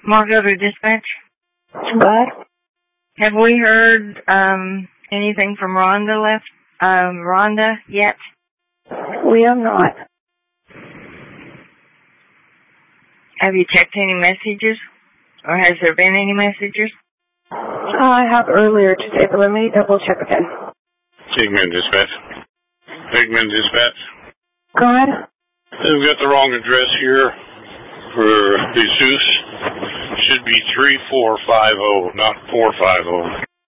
Margot to dispatch. What? Have we heard anything from Rhonda yet? We have not. Have you checked any messages? Or has there been any messages? I have earlier today, but let me double check again. Hickman Dispatch. Hickman Dispatch. Go ahead. They've got the wrong address here for Jesus. Should be 3450, not 450.